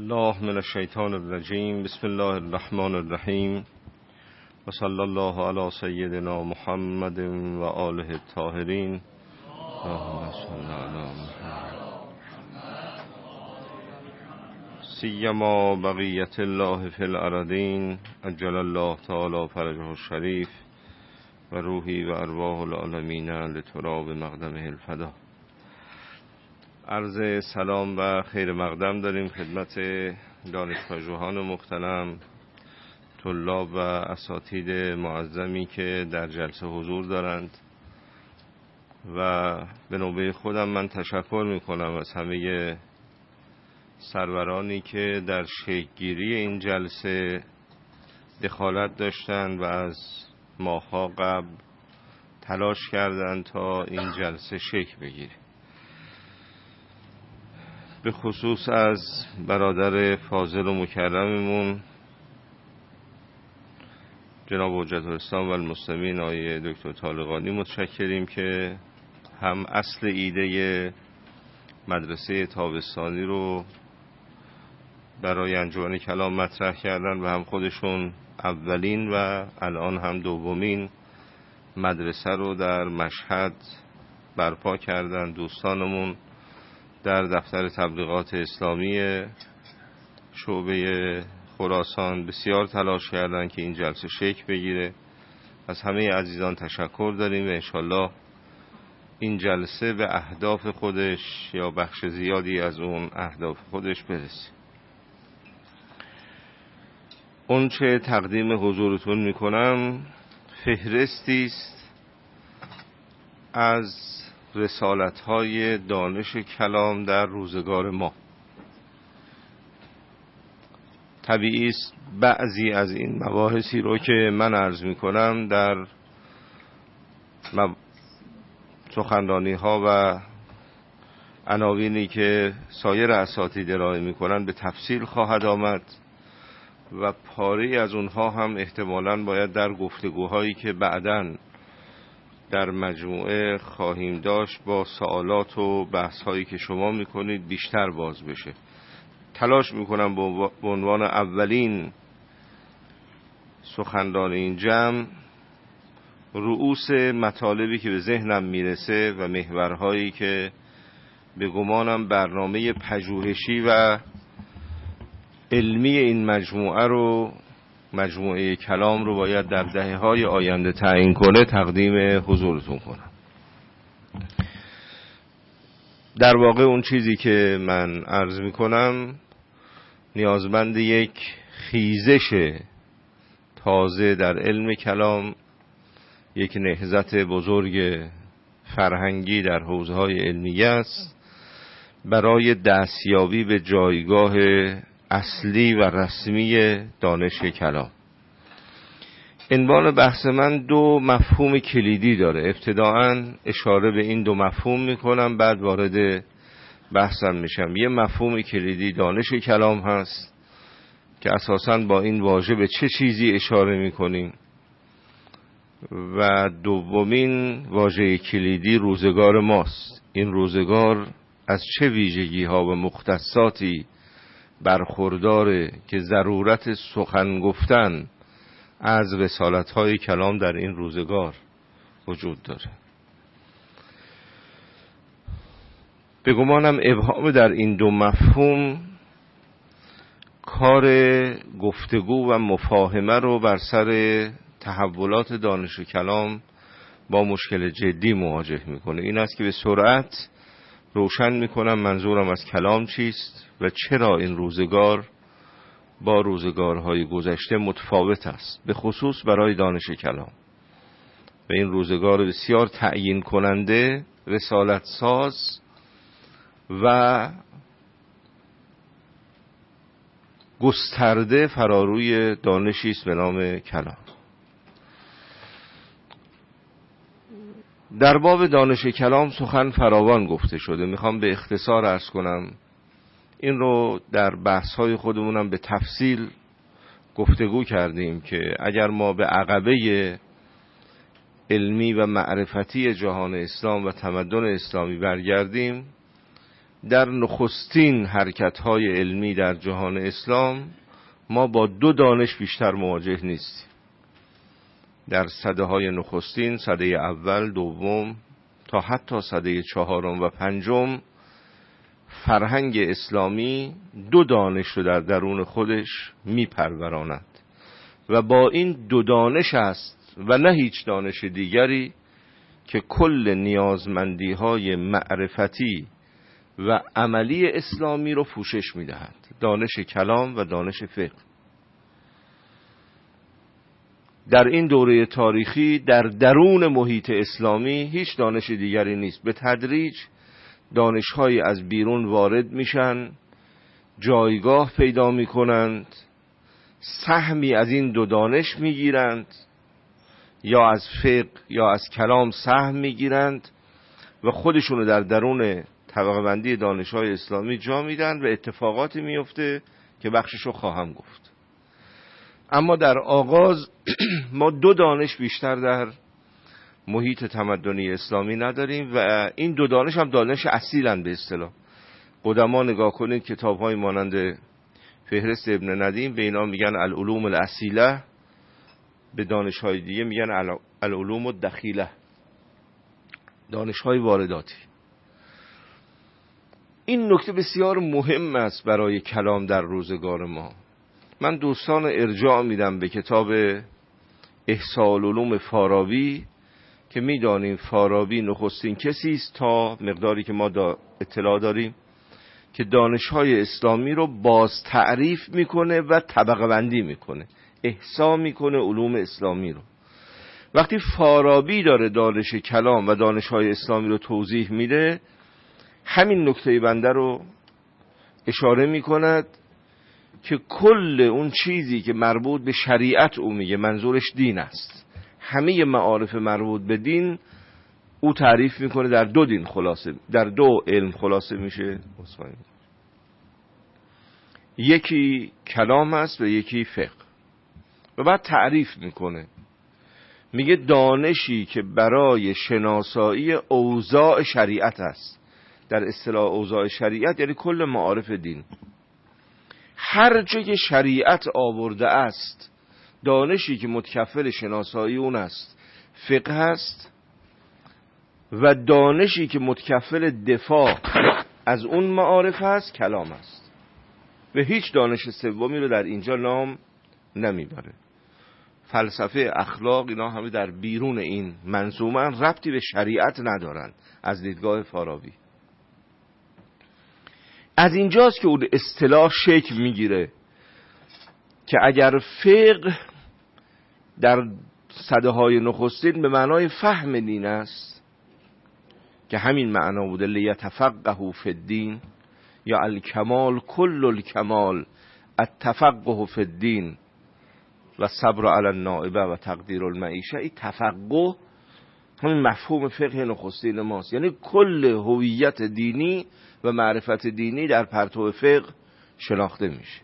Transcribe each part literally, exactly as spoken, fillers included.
بالله من الشیطان الرجیم. بسم الله الرحمن الرحیم و صلی الله علی سیدنا محمد و آله الطاهرین. اللهم صل علی محمد سیما بقیت الله فی الارضین عجل الله تعالی فرجه الشریف و روحی و ارواح العالمین لتراب مقدمه الفدا. عرض سلام و خیر مقدم داریم خدمت دانشپژوهان محترم، طلاب و اساتید معظمی که در جلسه حضور دارند و به نوبه خودم من تشکر میکنم از همه سرورانی که در شکل‌گیری این جلسه دخالت داشتند و از ماه‌ها قبل تلاش کردند تا این جلسه شکل بگیره. به خصوص از برادر فاضل و مکرممون جناب حجت الاسلام و المسلمین آقای دکتر طالقانی متشکریم که هم اصل ایده مدرسه تابستانی رو برای انجمن کلام مطرح کردن و هم خودشون اولین و الان هم دومین مدرسه رو در مشهد برپا کردن. دوستانمون در دفتر تبلیغات اسلامی شعبه خراسان بسیار تلاش کردن که این جلسه شکل بگیره. از همه عزیزان تشکر داریم و انشالله این جلسه به اهداف خودش یا بخش زیادی از اون اهداف خودش برسه. اون چه تقدیم حضورتون میکنم فهرستی است از رسالت‌های دانش کلام در روزگار ما. طبیعی است بعضی از این مباحثی رو که من عرض می‌کنم در مب... سخنرانی‌ها و عناوینی که سایر اساتید ارائه می‌کنند به تفصیل خواهد آمد و پاره از اونها هم احتمالاً باید در گفتگوهایی که بعداً در مجموعه خواهیم داشت با سوالات و بحث هایی که شما میکنید بیشتر باز بشه. تلاش میکنم به عنوان اولین سخنران این جمع رؤوس مطالبی که به ذهنم میرسه و محورهایی که به گمانم برنامه پژوهشی و علمی این مجموعه رو مجموعه کلام رو باید در دهه‌های آینده تعیین کنه تقدیم حضورتون کنم. در واقع اون چیزی که من عرض میکنم نیازمند یک خیزش تازه در علم کلام، یک نهضت بزرگ فرهنگی در حوزه‌های علمیه است برای دستیابی به جایگاه اصلی و رسمی دانش کلام. عنوان بحث من دو مفهوم کلیدی داره. ابتداءً اشاره به این دو مفهوم میکنم، بعد وارد بحثم میشم. یه مفهوم کلیدی دانش کلام هست که اساساً با این واژه به چه چیزی اشاره میکنیم و دومین واژه کلیدی روزگار ماست. این روزگار از چه ویژگی ها و مختصاتی برخورداره که ضرورت سخن گفتن از رسالت‌های کلام در این روزگار وجود داره. به گمانم ابهام در این دو مفهوم کار گفتگو و مفاهمه رو بر سر تحولات دانش کلام با مشکل جدی مواجه میکنه. این است که به سرعت روشن میکنم منظورم از کلام چیست و چرا این روزگار با روزگارهای گذشته متفاوت است، به خصوص برای دانش کلام. و این روزگار بسیار تعیین کننده، رسالت ساز و گسترده فراروی دانشی است به نام کلام. در باب دانش کلام سخن فراوان گفته شده. میخوام به اختصار عرض کنم. این رو در بحث‌های خودمونم به تفصیل گفتگو کردیم که اگر ما به عقبه علمی و معرفتی جهان اسلام و تمدن اسلامی برگردیم در نخستین حرکت‌های علمی در جهان اسلام ما با دو دانش بیشتر مواجه نیستیم. در سده‌های نخستین، سده اول، دوم تا حتی سده چهارم و پنجم، فرهنگ اسلامی دو دانش رو در درون خودش میپروراند و با این دو دانش است و نه هیچ دانش دیگری که کل نیازمندی‌های معرفتی و عملی اسلامی رو پوشش میدهد. دانش کلام و دانش فقه. در این دوره تاریخی در درون محیط اسلامی هیچ دانش دیگری نیست. به تدریج دانش‌هایی از بیرون وارد میشن، جایگاه پیدا میکنند، سهمی از این دو دانش میگیرند، یا از فقه یا از کلام سهم میگیرند و خودشونو در درون طبقه بندی دانش‌های اسلامی جا میدن و اتفاقاتی میفته که بخششو خواهم گفت. اما در آغاز ما دو دانش بیشتر در محیط تمدنی اسلامی نداریم و این دو دانش هم دانش اصیلن. به اصطلاح قدما نگاه کنید کتاب‌های مانند فهرست ابن ندیم به اینا میگن العلوم الاصیله، به دانش‌های دیگه میگن العلوم الدخیله، دانش‌های وارداتی. این نکته بسیار مهم است برای کلام در روزگار ما. من دوستان ارجاع میدم به کتاب احصاء العلوم فارابی که میدانیم فارابی نخستین کسی است تا مقداری که ما دا اطلاع داریم که دانش‌های اسلامی رو باز تعریف میکنه و طبقه بندی میکنه، احصا میکنه علوم اسلامی رو. وقتی فارابی داره دانش کلام و دانش‌های اسلامی رو توضیح میده، همین نکته بنده رو اشاره میکند که کل اون چیزی که مربوط به شریعت او میگه منظورش دین است. همه معارف مربوط به دین او تعریف میکنه در دو دین خلاصه، در دو علم خلاصه میشه. یکی کلام است و یکی فقه. و بعد تعریف میکنه، میگه دانشی که برای شناسایی اوضاع شریعت است. در اصطلاح اوضاع شریعت یعنی کل معارف دین. هر جا که شریعت آورده است دانشی که متکفل شناسایی اون است فقه است و دانشی که متکفل دفاع از اون معارف است کلام است و هیچ دانش سومی رو در اینجا نام نمیبره. فلسفه، اخلاق، اینا همه در بیرون این منظومه، ربطی به شریعت ندارن از دیدگاه فارابی. از اینجاست که اون اصطلاح شکل میگیره که اگر فقه در سده‌های نخستین به معنای فهم دین است که همین معنا بوده لیتفقهوا فی الدین، یا الکمال کل الکمال التفقه فی الدین و صبر علی النائبه و تقدیر المعیشه، این تفقه همین مفهوم فقه نخستین ماست، یعنی کل هویت دینی و معرفت دینی در پرتو فقه شناخته میشه.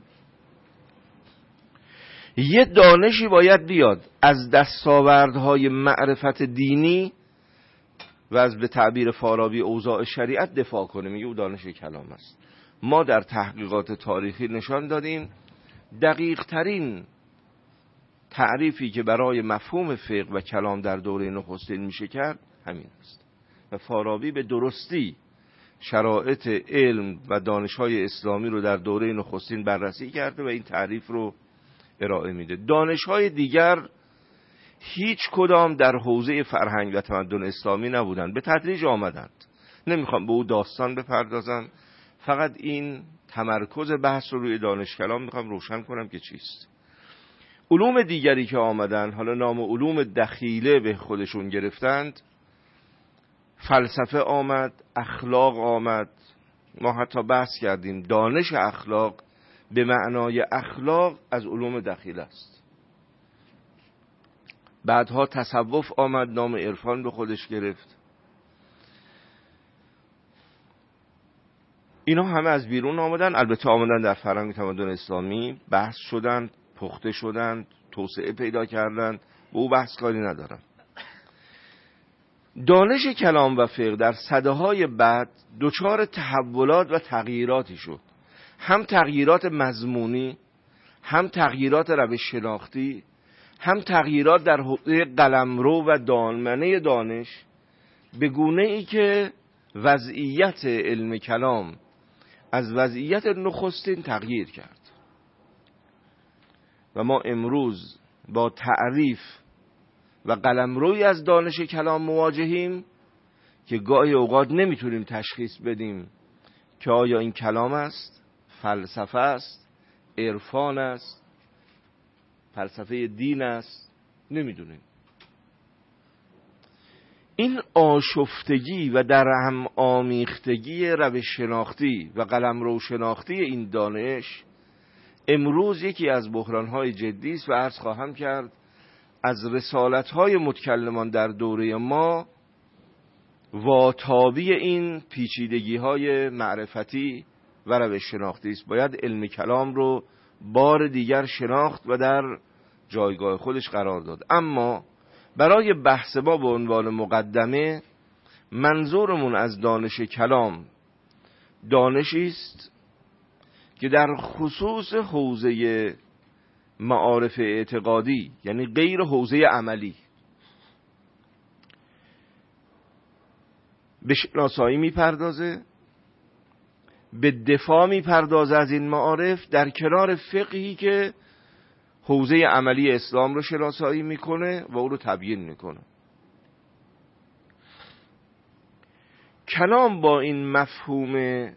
یه دانشی باید بیاد از دستاوردهای معرفت دینی و از به تعبیر فارابی اوضاع شریعت دفاع کنه، میگه او دانش کلام است. ما در تحقیقات تاریخی نشان دادیم دقیق ترین تعریفی که برای مفهوم فقه و کلام در دوره نخستین میشه کرد همین است و فارابی به درستی شرایط علم و دانش‌های اسلامی رو در دوره نخستین بررسی کرده و این تعریف رو ارائه میده. دانش‌های دیگر هیچ کدام در حوزه فرهنگ و تمدن اسلامی نبودند، به تدریج آمدند. نمیخوام به او داستان بپردازم، فقط این تمرکز بحث رو روی دانش کلام میخوام روشن کنم که چیست. علوم دیگری که آمدن، حالا نام علوم دخیله به خودشون گرفتند، فلسفه آمد، اخلاق آمد. ما حتی بحث کردیم دانش اخلاق به معنای اخلاق از علوم دخیله است. بعدها تصوف آمد، نام عرفان به خودش گرفت. اینا همه از بیرون آمدن، البته آمدن در فرهنگ تمدن اسلامی، بحث شدند، پخته شدند، توسعه پیدا کردند، به او بحث کاری ندارم. دانش کلام و فقه در سده‌های بعد دچار تحولات و تغییراتی شد، هم تغییرات مضمونی، هم تغییرات روش شناختی، هم تغییرات در حوزه قلمرو و دامنه دانش، به گونه ای که وضعیت علم کلام از وضعیت نخستین تغییر کرد و ما امروز با تعریف و قلمروی از دانش کلام مواجهیم که گاهی اوقات نمیتونیم تشخیص بدیم که آیا این کلام است، فلسفه است، عرفان است، فلسفه دین است، نمیدونیم. این آشفتگی و در هم آمیختگی روش شناختی و قلمرو شناختی این دانش امروز یکی از بحران‌های جدی است و عرض خواهم کرد از رسالت‌های متکلمان در دوره ما واتابی این پیچیدگی‌های معرفتی و روش شناختی است. باید علم کلام رو بار دیگر شناخت و در جایگاه خودش قرار داد. اما برای بحث ما به عنوان مقدمه منظورمون از دانش کلام دانشی است که در خصوص حوزه معارف اعتقادی، یعنی غیر حوزه عملی، به شناسایی میپردازه، به دفاع میپردازه از این معارف، در کنار فقهی که حوزه عملی اسلام رو شناسایی میکنه و او رو تبیین میکنه. کلام با این مفهوم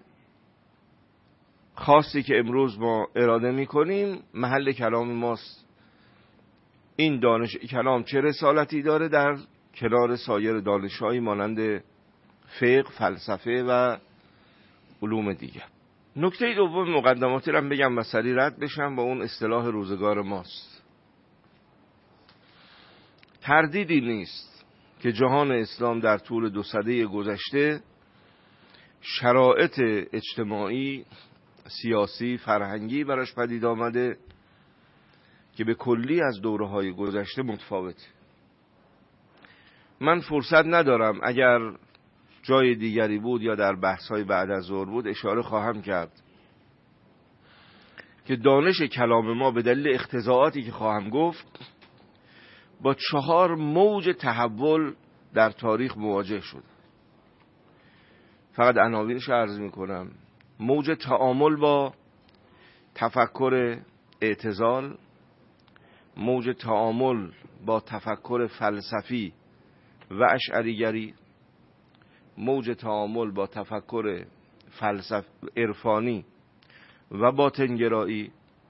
خاصی که امروز ما اراده میکنیم محل کلام ماست. این دانش کلام چه رسالتی داره در کنار سایر دانش‌هایی مانند فقه، فلسفه و علوم دیگر. نکته دوم مقدماتی رو بگم و سریع رد بشم با اون اصطلاح روزگار ماست. تردیدی نیست که جهان اسلام در طول دو سده گذشته شرایط اجتماعی، سیاسی، فرهنگی براش پدید آمده که به کلی از دوره‌های گذشته متفاوته. من فرصت ندارم، اگر جای دیگری بود یا در بحث‌های بعد از ظهر بود اشاره خواهم کرد که دانش کلام ما به دلیل اقتضاعاتی که خواهم گفت با چهار موج تحول در تاریخ مواجه شد. فقط عناوینش عرض می‌کنم. موج تعامل با تفکر اعتزال، موج تعامل با تفکر فلسفی و اشعریگری، موج تعامل با تفکر فلسف عرفانی و باطنگرایی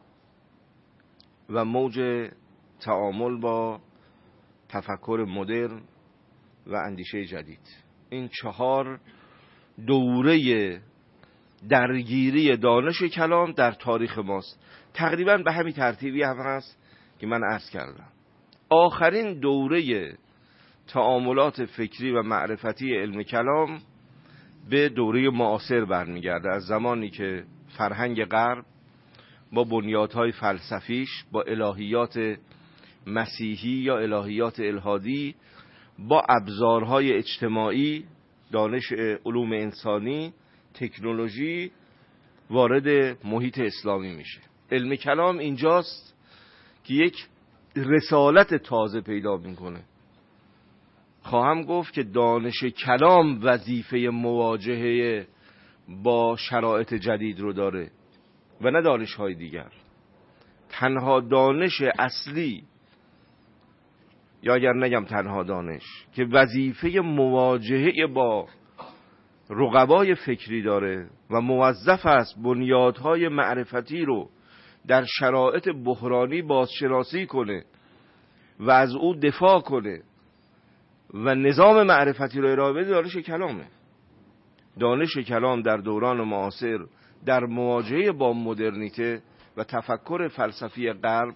و موج تعامل با تفکر مدرن و اندیشه جدید. این چهار دوره درگیری دانش کلام در تاریخ ماست. تقریبا به همین ترتیبی هم هست که من عرض کردم. آخرین دوره تعاملات فکری و معرفتی علم کلام به دوره معاصر برمیگرده، از زمانی که فرهنگ غرب با بنیادهای فلسفیش، با الهیات مسیحی یا الهیات الحادی، با ابزارهای اجتماعی، دانش علوم انسانی، تکنولوژی وارد محیط اسلامی میشه. علم کلام اینجاست که یک رسالت تازه پیدا میکنه. خواهم گفت که دانش کلام وظیفه مواجهه با شرایط جدید رو داره و نه دانش‌های دیگر. تنها دانش اصلی، یا اگر نگم تنها دانش، که وظیفه مواجهه با رقبای فکری داره و موظف است بنیادهای معرفتی رو در شرایط بحرانی بازشناسی کنه و از او دفاع کنه و نظام معرفتی رو ارائه بده، دانش کلامه. دانش کلام در دوران معاصر در مواجهه با مدرنیته و تفکر فلسفی غرب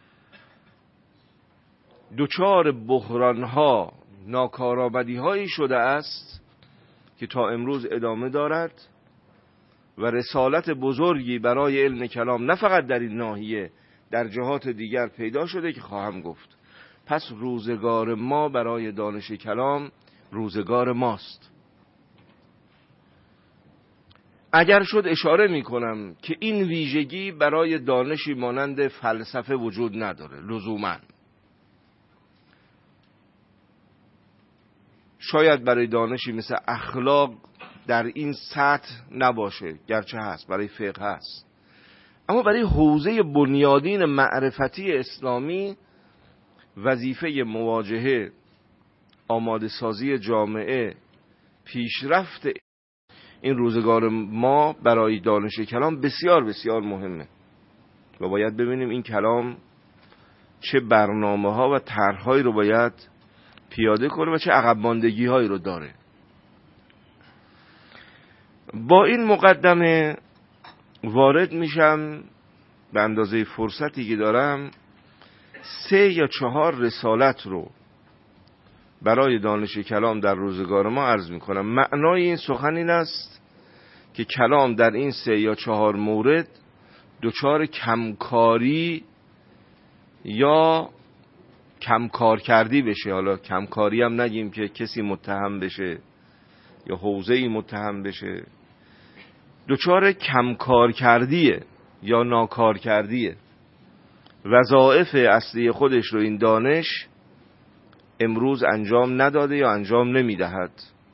دچار بحران‌ها، ناکارآمدی‌هایی شده است که تا امروز ادامه دارد و رسالت بزرگی برای علم کلام نه فقط در این ناحیه، در جهات دیگر پیدا شده که خواهم گفت. پس روزگار ما برای دانش کلام روزگار ماست. اگر شد اشاره می کنم که این ویژگی برای دانشی مانند فلسفه وجود نداره لزوماً. شاید برای دانشی مثل اخلاق در این سطح نباشه، گرچه هست، برای فقه هست، اما برای حوزه بنیادین معرفتی اسلامی وظیفه مواجهه، آماده سازی جامعه، پیشرفت این روزگار ما برای دانش کلام بسیار بسیار مهمه و باید ببینیم این کلام چه برنامه ها و طرح‌هایی رو باید پیاده کنه و چه عقب ماندگی هایی رو داره. با این مقدمه وارد میشم به اندازه فرصتی که دارم سه یا چهار رسالت رو برای دانش کلام در روزگار ما عرض میکنم. معنای این سخن این است که کلام در این سه یا چهار مورد دچار کمکاری یا کمکار کردی بشه. حالا کمکاری هم نگیم که کسی متهم بشه یا حوزه‌ای متهم بشه، دچار کمکار کردیه یا ناکار کردیه. وظایف اصلی خودش رو این دانش امروز انجام نداده یا انجام نمیدهد.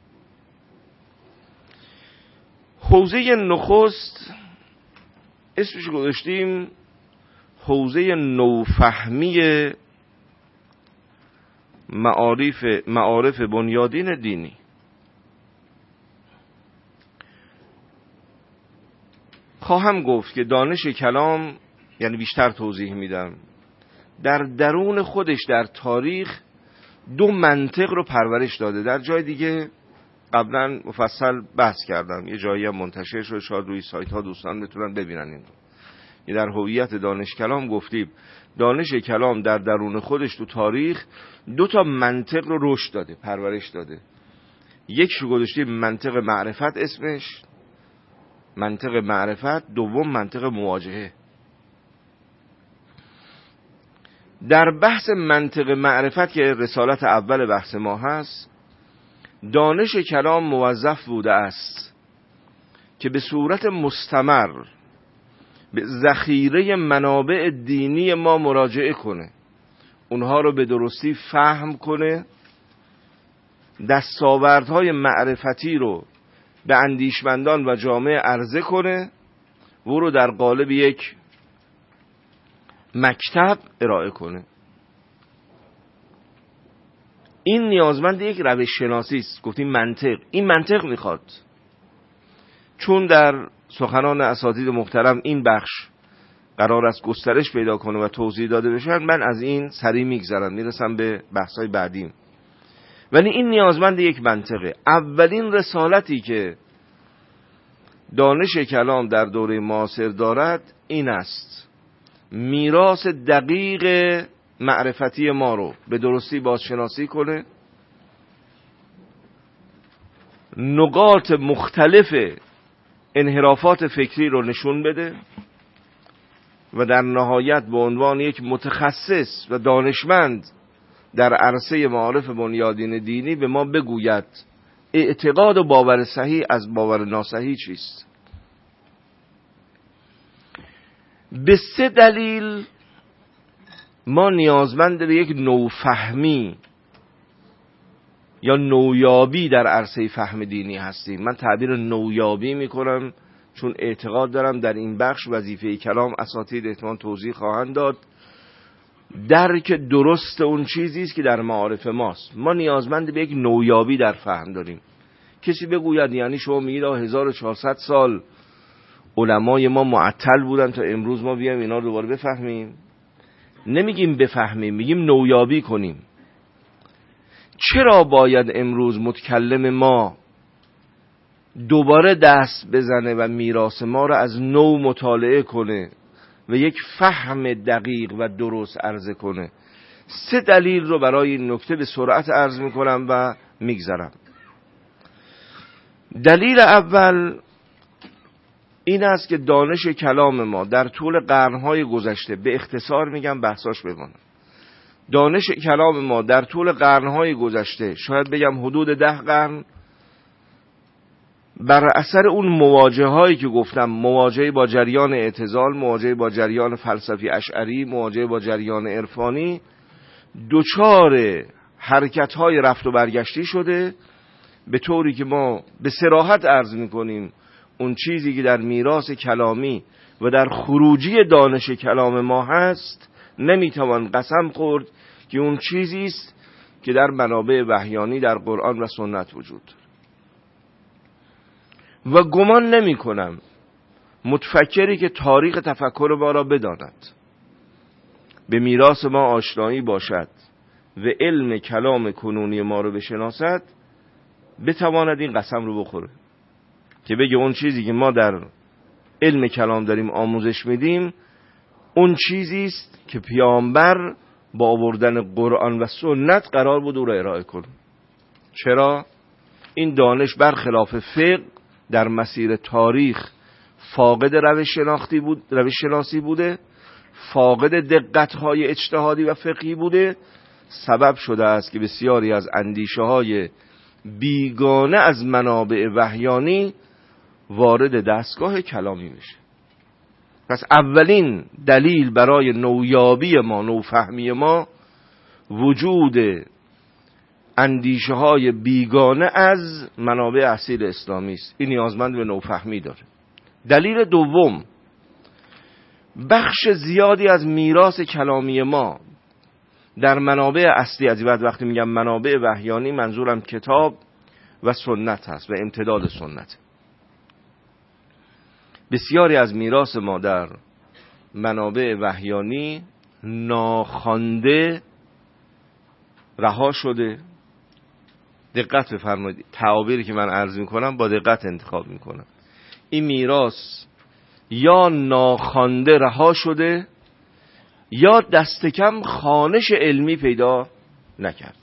حوزه نخست اسمش گذاشتیم حوزه نوفهمی معارف معارف بنیادین دینی. خواهم گفت که دانش کلام، یعنی بیشتر توضیح میدم، در درون خودش در تاریخ دو منطق رو پرورش داده. در جای دیگه قبلا مفصل بحث کردم، یه جایی هم منتشر شده، شاید روی سایت ها دوستان بتونن ببینن این رو. در هویت دانش کلام گفتیم دانش کلام در درون خودش تو تاریخ دو تا منطق رو رشد داده، پرورش داده. یک شو گذاشتیم منطق معرفت، اسمش منطق معرفت، دوم منطق مواجهه. در بحث منطق معرفت که رسالت اول بحث ما هست، دانش کلام موظف بوده است که به صورت مستمر به ذخیره منابع دینی ما مراجعه کنه، اونها رو به درستی فهم کنه، دستاوردهای معرفتی رو به اندیشمندان و جامعه عرضه کنه و او رو در قالب یک مکتب ارائه کنه. این نیازمند یک روش شناسی است. گفتیم منطق، این منطق میخواد. چون در سخنان اساتید محترم این بخش قرار است گسترش پیدا کنه و توضیح داده بشن، من از این سریع میگذرم، میرسم به بحث‌های بعدیم. ولی این نیازمند یک منطقه. اولین رسالتی که دانش کلام در دوره معاصر دارد این است: میراث دقیق معرفتی ما رو به درستی بازشناسی کنه، نقاط مختلف انحرافات فکری رو نشون بده و در نهایت به عنوان یک متخصص و دانشمند در عرصه معارف بنیادین دینی به ما بگوید اعتقاد و باور صحیح از باور ناصحیح چیست. به سه دلیل ما نیازمند به یک نوفهمی یا نویابی در عرصه فهم دینی هستیم. من تعبیر نویابی میکنم چون اعتقاد دارم در این بخش وظیفه کلام اساتید احتمال توضیح خواهند داد. درک درست اون چیزی است که در معارف ماست. ما نیازمند به یک نویابی در فهم داریم. کسی بگوید یعنی شما میگید هزار و چهارصد سال علمای ما معطل بودن تا امروز ما بیایم اینا رو دوباره بفهمیم؟ نمیگیم بفهمیم، میگیم نویابی کنیم. چرا باید امروز متکلم ما دوباره دست بزنه و میراث ما رو از نو مطالعه کنه و یک فهم دقیق و درست عرضه کنه؟ سه دلیل رو برای این نکته به سرعت عرض میکنم و میگذرم. دلیل اول این است که دانش کلام ما در طول قرنهای گذشته، به اختصار میگم بحثاش بمانه، دانش کلام ما در طول قرنهای گذشته، شاید بگم حدود ده قرن، بر اثر اون مواجهه هایی که گفتم، مواجهه با جریان اعتزال، مواجهه با جریان فلسفی اشعری، مواجهه با جریان عرفانی، دوچار حرکت های رفت و برگشتی شده، به طوری که ما به صراحت عرض میکنیم اون چیزی که در میراث کلامی و در خروجی دانش کلام ما هست نمیتوان قسم خورد که اون چیزی است که در منابع وحیانی در قرآن و سنت وجود داره. و گمان نمی کنم متفکری که تاریخ تفکر ما را بداند، به میراث ما آشنایی باشد و علم کلام کنونی ما رو بشناسد، بتواند این قسم رو بخوره که بگه اون چیزی که ما در علم کلام داریم آموزش میدیم اون چیزی است که پیامبر با آوردن قرآن و سنت قرار بود او را ارائه کنه. چرا؟ این دانش برخلاف فقه در مسیر تاریخ فاقد روش شناختی بود، روش شناسی بوده، فاقد دقت‌های اجتهادی و فقهی بوده، سبب شده است که بسیاری از اندیشه‌های بیگانه از منابع وحیانی وارد دستگاه کلامی میشه. پس اولین دلیل برای نویابی ما، نوفهمی ما، وجود اندیشه های بیگانه از منابع اصیل اسلامی است. این نیازمند به نوفهمی داره. دلیل دوم، بخش زیادی از میراث کلامی ما در منابع اصلی، از بعد وقتی میگم منابع وحیانی منظورم کتاب و سنت هست و امتداد سنت. بسیاری از میراث ما در منابع وحیانی ناخوانده رها شده. دقت بفرمایید، تعابیری که من عرض میکنم با دقت انتخاب میکنم. این میراث یا ناخوانده رها شده یا دست کم خوانش علمی پیدا نکرده.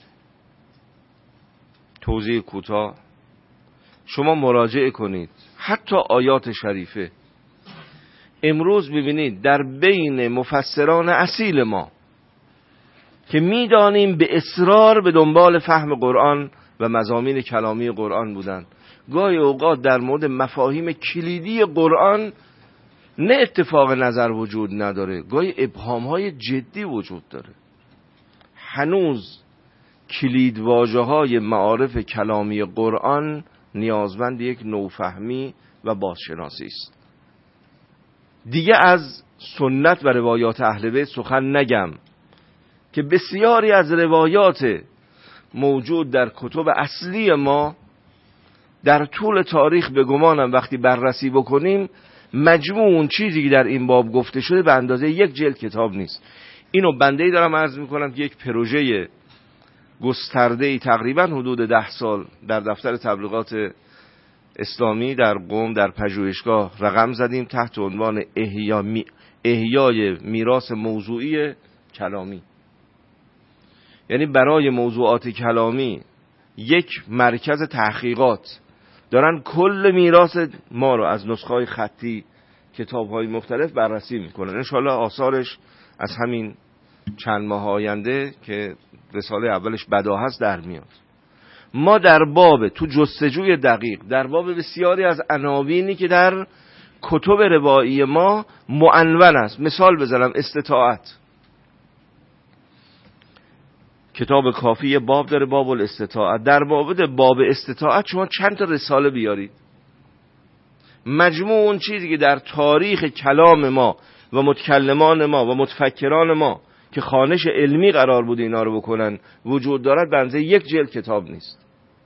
توضیح کوتاه، شما مراجعه کنید حتی آیات شریفه. امروز ببینید در بین مفسران اصیل ما که میدانیم به اصرار به دنبال فهم قرآن و مضامین کلامی قرآن بودن، گاهی اوقات در مورد مفاهیم کلیدی قرآن نه اتفاق نظر وجود نداره، گاهی ابهام‌های جدی وجود داره. هنوز کلید واژه‌های معارف کلامی قرآن نیازمند یک نوفهمی و بازشناسی است. دیگه از سنت و روایات اهل بیت سخن نگم که بسیاری از روایات موجود در کتب اصلی ما در طول تاریخ به گمانم وقتی بررسی بکنیم مجموع اون چیزی که در این باب گفته شده به اندازه یک جلد کتاب نیست. اینو بنده‌ای دارم عرض میکنم که یک پروژه گسترده‌ای تقریبا حدود ده سال در دفتر تبلیغات اسلامی در قم در پژوهشگاه رقم زدیم تحت عنوان احیا می... احیای میراث موضوعی کلامی. یعنی برای موضوعات کلامی یک مرکز تحقیقات دارن کل میراث ما رو از نسخه‌های خطی کتاب‌های مختلف بررسی میکنن. انشالله آثارش از همین چند ماه آینده که رساله اولش بداهه است در میاد. ما در باب تو جستجوی دقیق در باب بسیاری از عناوینی که در کتب روایی ما معنون است، مثال بزنم استطاعت، کتاب کافی باب داره باب الاستطاعت. در باب باب استطاعت شما چند تا رساله بیارید، مجموع اون چیزی که در تاریخ کلام ما و متکلمان ما و متفکران ما که خوانش علمی قرار بود اینا رو بکنن وجود دارد، بنزه یک جلد کتاب نیست.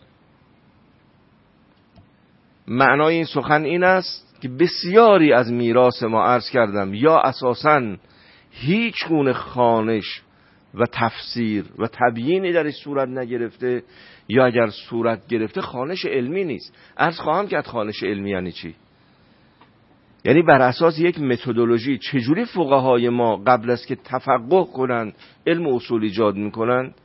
معنای این سخن این است که بسیاری از میراث ما عرض کردم یا اساساً هیچ گونه خوانش و تفسیر و تبیینی درش صورت نگرفته، یا اگر صورت گرفته خوانش علمی نیست. عرض خواهم کرد خوانش علمی یعنی چی؟ یعنی بر اساس یک متدولوژی چجوری فقهای ما قبل از که تفقه کنن علم اصول ایجاد میکنن.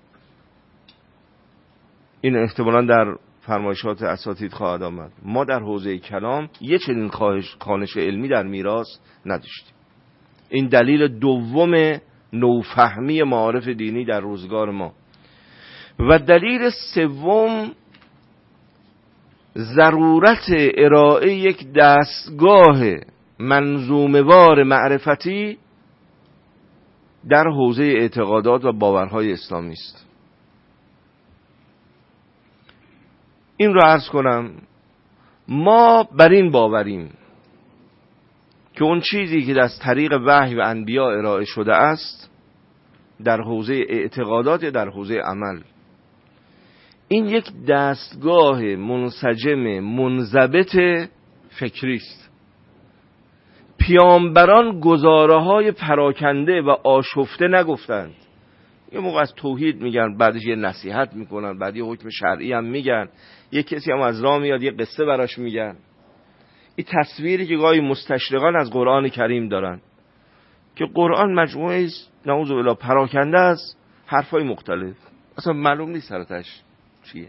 این احتمالاً در فرمایشات اساتید خواهد آمد. ما در حوزه کلام یه چنین خوانش علمی در میراث نداشتیم. این دلیل دوم نوفهمی معارف دینی در روزگار ما. و دلیل سوم ضرورت ارائه یک دستگاه منظومه‌وار معرفتی در حوزه اعتقادات و باورهای اسلامی است. این رو عرض کنم، ما بر این باوریم که اون چیزی که از طریق وحی و انبیا ارائه شده است در حوزه اعتقادات یا در حوزه عمل، این یک دستگاه منسجم منضبط فکری است. پیامبران گزاره‌های پراکنده و آشفته نگفتند. یه موقع از توحید میگن، بعدش یه نصیحت میکنن، بعد یه حکم شرعی هم میگن، یه کسی هم از راه میاد یه قصه براش میگن. این تصویری که گاهی مستشرقان از قرآن کریم دارن که قرآن مجموعه است نعوذ بالله پراکنده از حرفای مختلف، اصلا معلوم نیست سرتش چیه.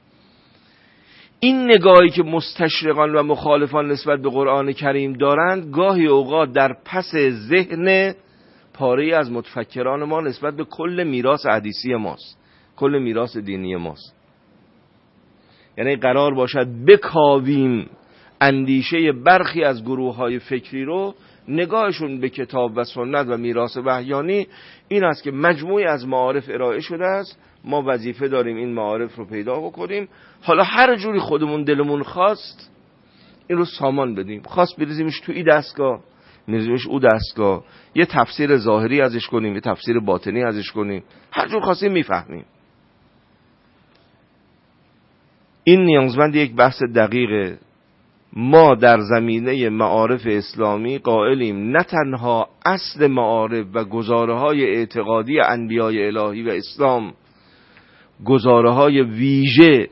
این نگاهی که مستشرقان و مخالفان نسبت به قرآن کریم دارند گاهی اوقات در پس ذهن پاره از متفکران ما نسبت به کل میراث حدیثی ماست، کل میراث دینی ماست. یعنی قرار باشد بکاویم اندیشه برخی از گروه‌های فکری رو، نگاهشون به کتاب و سنت و میراث وحیانی این است که مجموعی از معارف ارائه شده است، ما وظیفه داریم این معارف رو پیدا بکنیم، حالا هر جوری خودمون دلمون خواست این رو سامان بدیم، خواست بریزیمش تو این دستگاه بریزیمش او دستگاه، یه تفسیر ظاهری ازش کنیم، یه تفسیر باطنی ازش کنیم، هر جور خواستیم میفهمیم. این نیازمند یک بحث دقیقه. ما در زمینه معارف اسلامی قائلیم نه تنها اصل معارف و گزاره‌های اعتقادی انبیاء الهی و اسلام گزاره‌های ویژه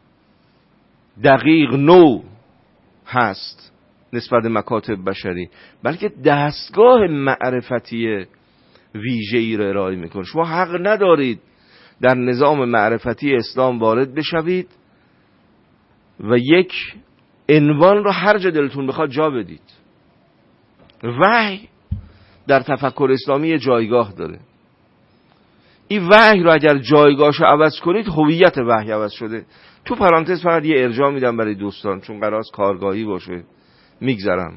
دقیق نو هست نسبت مکاتب بشری، بلکه دستگاه معرفتی ویژه‌ای را ارائه می‌کنه. شما حق ندارید در نظام معرفتی اسلام وارد بشوید و یک عنوان رو هر جا دلتون بخواد جا بدید. وحی در تفکر اسلامی جایگاه داره. این وحی رو اگر جایگاهشو عوض کنید هویت وحی عوض شده. تو پرانتز فقط یه ارجاع میدم برای دوستان چون قرار است کارگاهی باشه، میگذرم.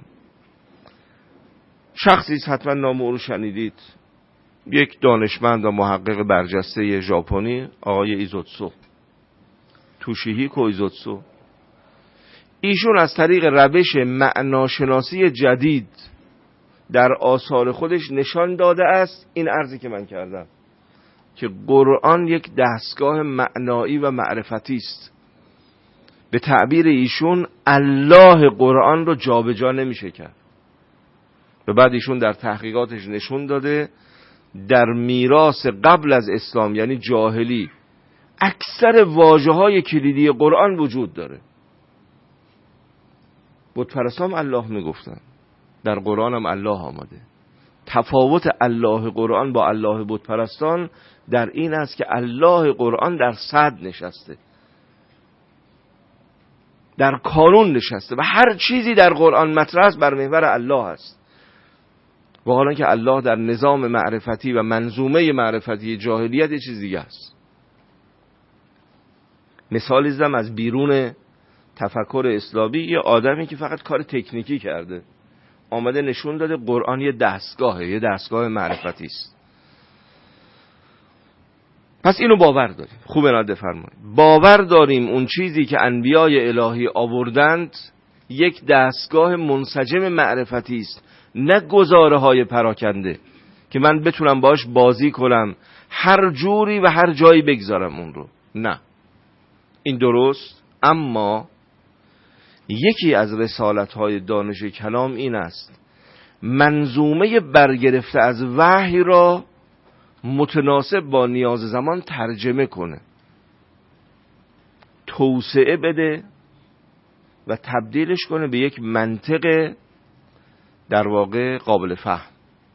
شخصی حتما نام او رو شنیدید، یک دانشمند و محقق برجسته ژاپنی، آقای ایزوتسو، توشیهیکو ایزوتسو. ایشون از طریق روش معناشناسی جدید در آثار خودش نشان داده است این عرضی که من کردم که قرآن یک دستگاه معنایی و معرفتی است. به تعبیر ایشون الله قرآن رو جابجا نمیشه کرد. و بعد ایشون در تحقیقاتش نشون داده در میراث قبل از اسلام یعنی جاهلی اکثر واژه‌های کلیدی قرآن وجود داره. بت‌پرستان الله میگفتن، در قرآن هم الله آمده. تفاوت الله قرآن با الله بت‌پرستان در این است که الله قرآن در صدر نشسته، در کانون نشسته و هر چیزی در قرآن مطرح است بر محور الله است. و حالا که الله در نظام معرفتی و منظومه معرفتی جاهلیت یه چیز دیگه است. مثالی زدم از بیرون تفکر اسلامی، یه آدمی که فقط کار تکنیکی کرده آمده نشون داده قرآن یه دستگاهه، یه دستگاه معرفتی است. پس اینو باور داریم. خوب اراده فرمایید. باور داریم اون چیزی که انبیای الهی آوردند یک دستگاه منسجم معرفتی است، نه گزاره های پراکنده که من بتونم باش بازی کنم هر جوری و هر جایی بگذارم اون رو. نه، این درست. اما یکی از رسالت‌های دانش کلام این است منظومه برگرفته از وحی را متناسب با نیاز زمان ترجمه کنه، توسعه بده و تبدیلش کنه به یک منطق در واقع قابل فهم.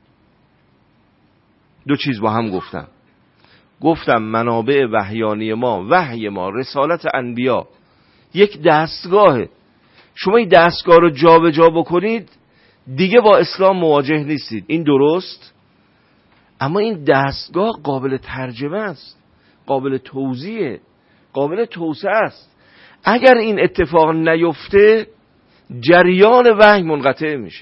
دو چیز با هم گفتم. گفتم منابع وحیانی ما، وحی ما، رسالت انبیا یک دستگاهه. شما این دستگاه رو جا به جا بکنید دیگه با اسلام مواجه نیستید. این درست. اما این دستگاه قابل ترجمه است، قابل توزیعه، قابل توسعه است. اگر این اتفاق نیفته جریان وحی منقطع میشه.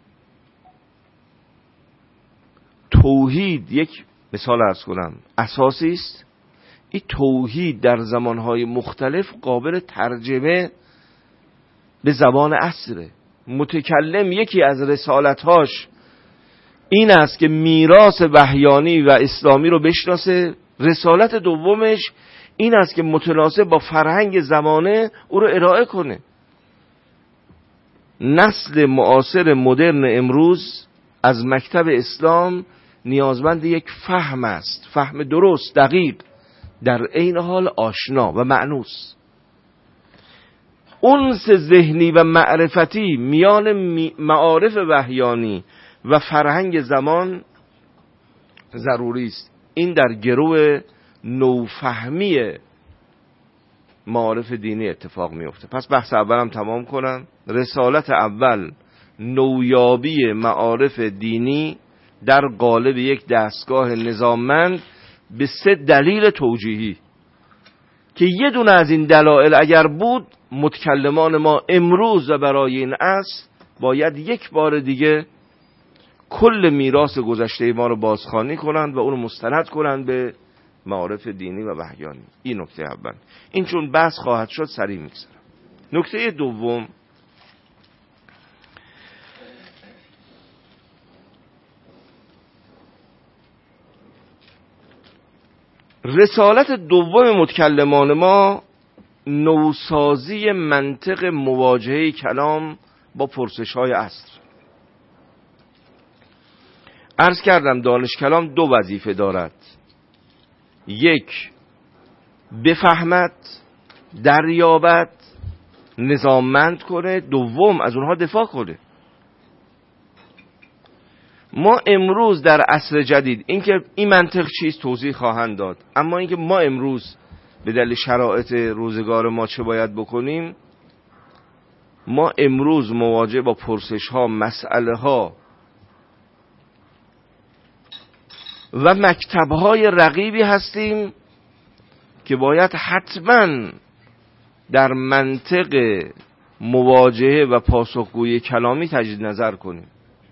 توحید یک مثال عرض کنم اساسی است. این توحید در زمانهای مختلف قابل ترجمه به زبان عصره. متکلم یکی از رسالتهاش این است که میراث وحیانی و اسلامی رو بشناسه. رسالت دومش این است که متناسب با فرهنگ زمانه او رو ارائه کنه. نسل معاصر مدرن امروز از مکتب اسلام نیازمند یک فهم است، فهم درست، دقیق، در عین حال آشنا و مأنوس. انس ذهنی و معرفتی میان معارف وحیانی و فرهنگ زمان ضروری است. این در گرو نوفهمی معارف دینی اتفاق میفته. پس بحث اولم تمام کنم. رسالت اول نویابی معارف دینی در قالب یک دستگاه نظاممند به سه دلیل توجیهی که یه دونه از این دلایل اگر بود متکلمان ما امروز و برای این عصر باید یک بار دیگه کل میراث گذشته ما رو بازخوانی کنند و اون رو مستند کنند به معارف دینی و وحیانی. این نکته اول. این چون بحث خواهد شد سریع میگذرم. نکته دوم، رسالت دوم متکلمان ما نوسازی منطق مواجهه کلام با پرسش های عصر. عرض کردم دانش کلام دو وظیفه دارد. یک، بفهمد، دریابد، نظاممند کنه. دوم، از اونها دفاع کنه. ما امروز در عصر جدید اینکه این منطق چیست توضیح خواهند داد، اما اینکه ما امروز به دلیل شرایط روزگار ما چه باید بکنیم، ما امروز مواجه با پرسش ها، مسئله ها و مکتب های رقیبی هستیم که باید حتما در منطق مواجهه و پاسخگویی کلامی تجدید نظر کنیم.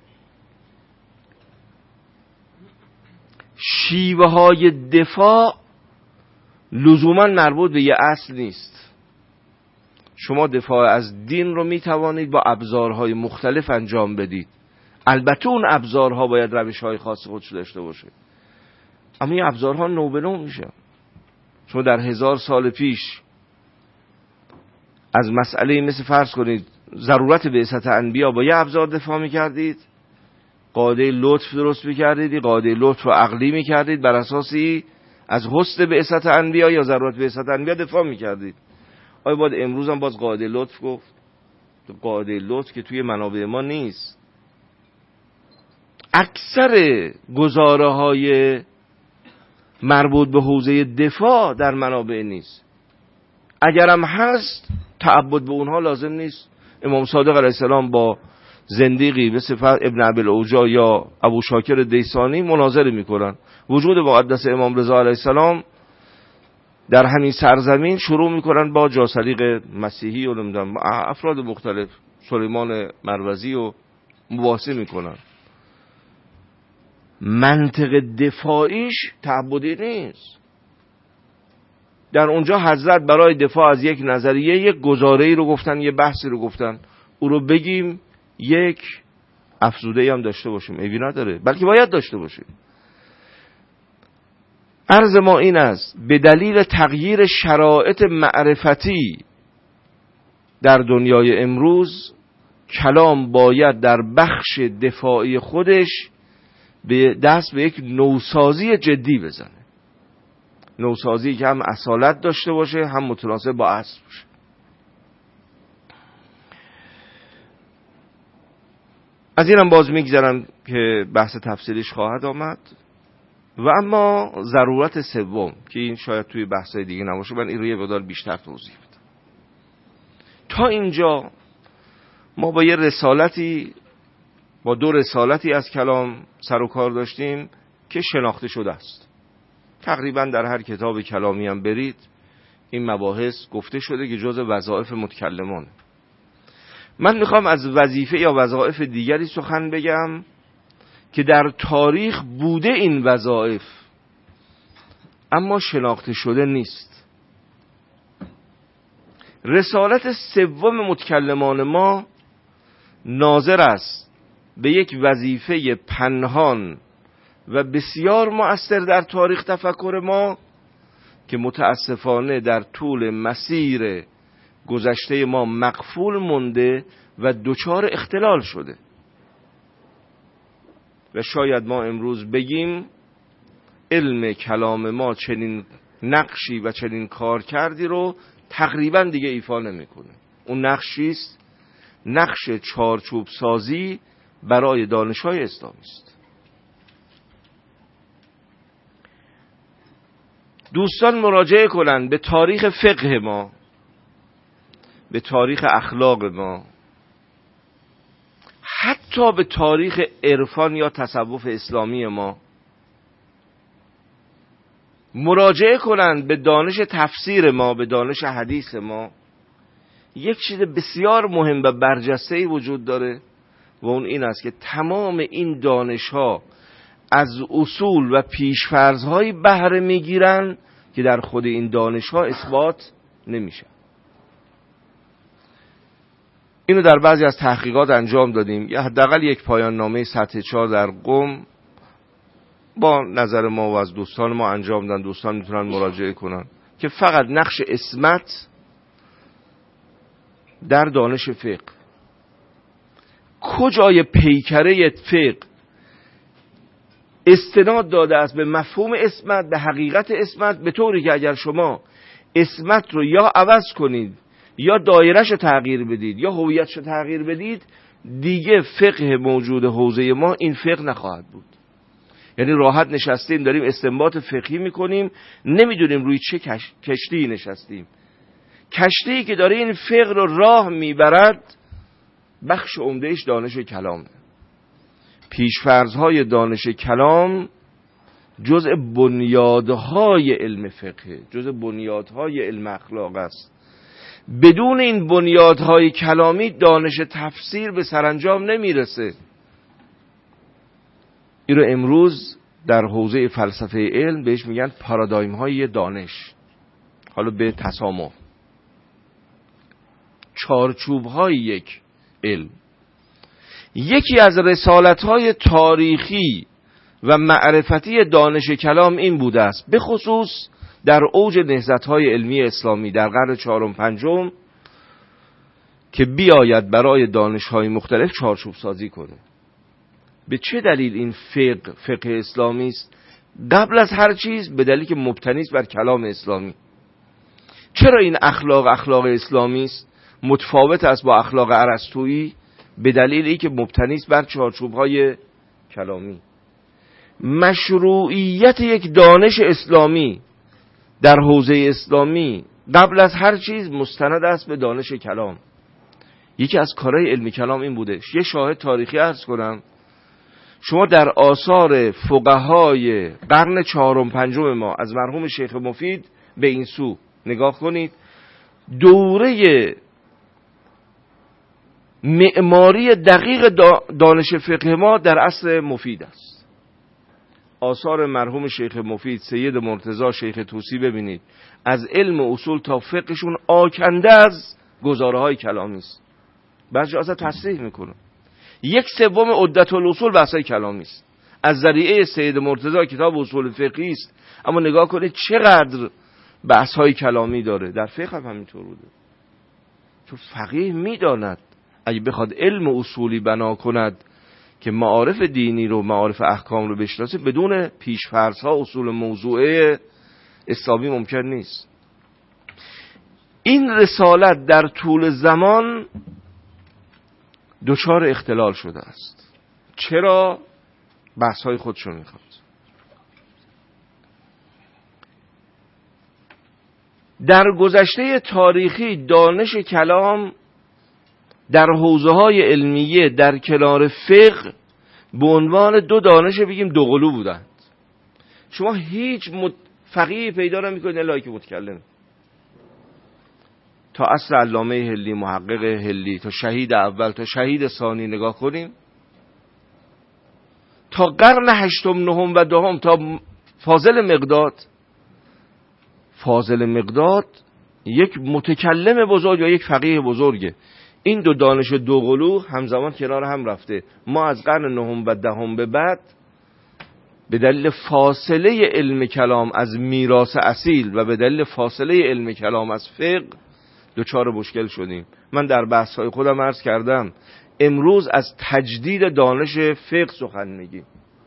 شیوه های دفاع لزوما مربوط به یه اصل نیست. شما دفاع از دین رو می توانید با ابزارهای مختلف انجام بدید. البته اون ابزارها باید روش‌های خاص خودش داشته باشه، اما این ابزارها نو به نو میشه. شما در هزار سال پیش از مسئله مثل فرض کنید ضرورت بعثت انبیا با یه ابزار دفاع میکردید، قاعده لطف درست میکردید، قاعده لطف رو عقلی میکردید، بر اساسی از حسن بعثت انبیا یا ضرورت بعثت انبیا دفاع میکردید. آیا باید امروز هم باز قاعده لطف گفت؟ قاعده لطف که توی منابع ما نیست. اکثر گزاره های مربوط به حوزه دفاع در منابع نیست. اگرم هست تعبد به اونها لازم نیست. امام صادق علیه السلام با زندیقی مثل ابن ابی‌الاوجاع یا ابو شاکر دیسانی مناظره میکنن. وجود مقدس امام رضا علیه السلام در همین سرزمین شروع میکنن با جاسلیق مسیحی و نمیدونم افراد مختلف، سلیمان مروزی و مباحثه میکنن. منطق دفاعیش تعبدی نیست. در اونجا حضرت برای دفاع از یک نظریه یک گزاره‌ای رو گفتن، یه بحثی رو گفتن، او رو بگیم یک افزوده‌ای هم داشته باشیم، عیبی نداره، بلکه باید داشته باشیم. عرض ما این است به دلیل تغییر شرایط معرفتی در دنیای امروز کلام باید در بخش دفاعی خودش به دست به یک نوسازی جدی بزنه. نوسازی که هم اصالت داشته باشه هم متناسب با اصل باشه. از اینم باز میگذرم که بحث تفصیلیش خواهد آمد. و اما ضرورت سوم که این شاید توی بحثای دیگه نباشه، من این رو یه مقدار بیشتر توضیح بدم. تا اینجا ما با یه رسالتی با دو رسالتی از کلام سر و کار داشتیم. که شناخته شده است. تقریبا در هر کتاب کلامی هم برید این مباحث گفته شده که جزء وظایف متکلمان. من میخوام از وظیفه یا وظایف دیگری سخن بگم که در تاریخ بوده این وظایف اما شناخته شده نیست. رسالت سوم متکلمان ما ناظر است به یک وظیفه پنهان و بسیار مؤثر در تاریخ تفکر ما که متاسفانه در طول مسیر گذشته ما مقفول مونده و دچار اختلال شده و شاید ما امروز بگیم علم کلام ما چنین نقشی و چنین کار کردی رو تقریبا دیگه ایفا نمیکنه. اون نقشی است، نقش چارچوب سازی برای دانش‌های اسلامی است. دوستان مراجعه کنند به تاریخ فقه ما، به تاریخ اخلاق ما، حتی به تاریخ عرفان یا تصوف اسلامی ما. مراجعه کنند به دانش تفسیر ما، به دانش حدیث ما. یک چیز بسیار مهم و برجسته‌ای وجود داره و اون این است که تمام این دانش‌ها از اصول و پیش‌فرض‌های بهره می‌گیرن که در خود این دانش‌ها اثبات نمیشه. اینو در بعضی از تحقیقات انجام دادیم. یا حداقل یک پایان نامه سطح چهار در قم با نظر ما و از دوستان ما انجام دادن. دوستان میتونن مراجعه کنن که فقط نقش اسمت در دانش فقه، کجای پیکره فقه استناد داده است به مفهوم اسمت، به حقیقت اسمت، به طوری که اگر شما اسمت رو یا عوض کنید یا دایره‌اش رو تغییر بدید یا هویتش رو تغییر بدید، دیگه فقه موجود حوزه ما این فقه نخواهد بود. یعنی راحت نشستیم داریم استنباط فقهی میکنیم، نمیدونیم روی چه کش... کشتی نشستیم. کشتی که داره این فقه رو راه میبرد بخش عمدهش دانش کلامه. پیشفرض‌های دانش کلام جزء بنیادهای علم فقه، جزء بنیادهای علم اخلاق است. بدون این بنیادهای کلامی دانش تفسیر به سرانجام نمیرسه. این رو امروز در حوزه فلسفه علم بهش میگن پارادایم های دانش، حالا به تسامح، چارچوب های یک علم. یکی از رسالت های تاریخی و معرفتی دانش کلام این بوده است، به خصوص در اوج نهضت های علمی اسلامی در قرن چهارم پنجم، که بیاید برای دانش های مختلف چارچوب سازی کنه. به چه دلیل این فقه فقه اسلامی است؟ قبل از هر چیز به دلیلی که مبتنی است بر کلام اسلامی. چرا این اخلاق اخلاق اسلامی است؟ متفاوت است با اخلاق ارسطویی به دلیلی که مبتنی است بر چارچوب‌های کلامی. مشروعیت یک دانش اسلامی در حوزه اسلامی قبل از هر چیز مستند است به دانش کلام. یکی از کارهای علمی کلام این بوده. یه شاهد تاریخی عرض کنم. شما در آثار فقهای قرن چهارم پنجم ما از مرحوم شیخ مفید به این سو نگاه کنید، دوره معماری دقیق دانش فقه ما در عصر مفید است. آثار مرحوم شیخ مفید، سید مرتضی، شیخ طوسی ببینید، از علم اصول تا فقهشون آکنده از گزاره‌های کلامی است. بعضی از تصریح میکنه. یک سوم عدت الاصول بحث‌های کلامی است. از ذریعه سید مرتضی کتاب اصول فقهی است، اما نگاه کنید چقدر بحث‌های کلامی داره. در فقه هم همینطور بوده. چون فقیه میداند اگه بخواد علم اصولی بنا کند که معارف دینی رو، معارف احکام رو بشناسه، بدون پیش‌فرض‌ها اصول موضوعه اسلامی ممکن نیست. این رسالت در طول زمان دچار اختلال شده است. چرا؟ بحث‌های خودشون میخواد. در گذشته تاریخی دانش کلام در حوزه‌های علمیه در کنار فقه به عنوان دو دانش بگیم دوقلو بودند. شما هیچ فقیه پیدا نمی‌کنید الا که متکلم. تا اصل علامه حلی، محقق حلی، تا شهید اول تا شهید ثانی نگاه کنیم، تا قرن هشتم نهم و دهم، تا فاضل مقداد. فاضل مقداد یک متکلم بزرگ یا یک فقیه بزرگه. این دو دانش دو قلو همزمان کنار هم رفته. ما از قرن نهم و دهم به بعد به دلیل فاصله علم کلام از میراث اصیل و به دلیل فاصله علم کلام از فقه دچار مشکل شدیم. من در بحث‌های خودم عرض کردم امروز از تجدید دانش فقه سخن میگیم.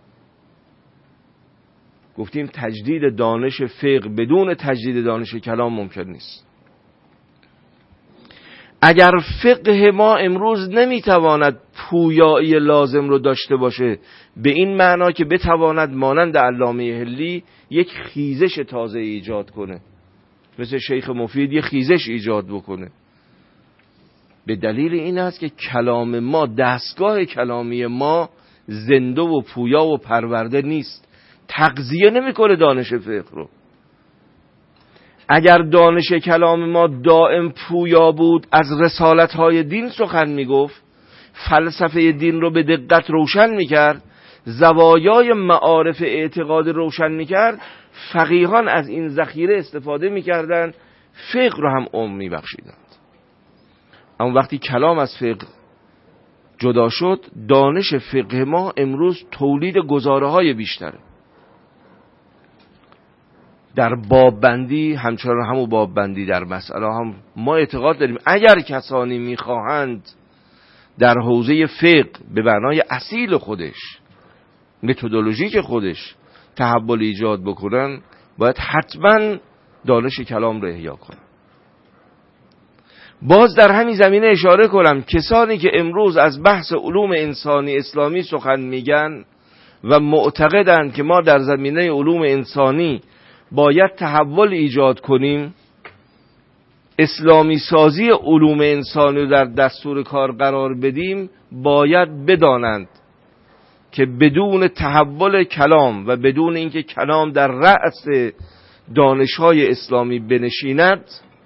گفتیم تجدید دانش فقه بدون تجدید دانش کلام ممکن نیست. اگر فقه ما امروز نمیتواند پویایی لازم رو داشته باشه، به این معنا که بتواند مانند علامه حلی یک خیزش تازه ایجاد کنه، مثل شیخ مفید یک خیزش ایجاد بکنه، به دلیل این است که کلام ما، دستگاه کلامی ما زنده و پویا و پرورده نیست، تغذیه نمیکنه دانش فقه رو. اگر دانش کلام ما دائم پویا بود، از رسالت‌های دین سخن میگفت، فلسفه دین رو به دقت روشن میکرد، زوایای معارف اعتقاد روشن میکرد، فقیهان از این ذخیره استفاده میکردند، فقه رو هم عمر میبخشیدند. اما وقتی کلام از فقه جدا شد، دانش فقه ما امروز تولید گزاره‌های بیشتره. در باب بندی همچنان همون باب بندی در مسئله هم ما اعتقاد داریم اگر کسانی میخواهند در حوزه فقه به معنای اصیل خودش، متدولوژیک خودش تحول ایجاد بکنن، باید حتما دانش کلام رو احیا کنن. باز در همین زمینه اشاره کنم کسانی که امروز از بحث علوم انسانی اسلامی سخن میگن و معتقدند که ما در زمینه علوم انسانی باید تحول ایجاد کنیم، اسلامی سازی علوم انسانی رو در دستور کار قرار بدیم، باید بدانند که بدون تحول کلام و بدون اینکه کلام در رأس دانش‌های اسلامی بنشیند،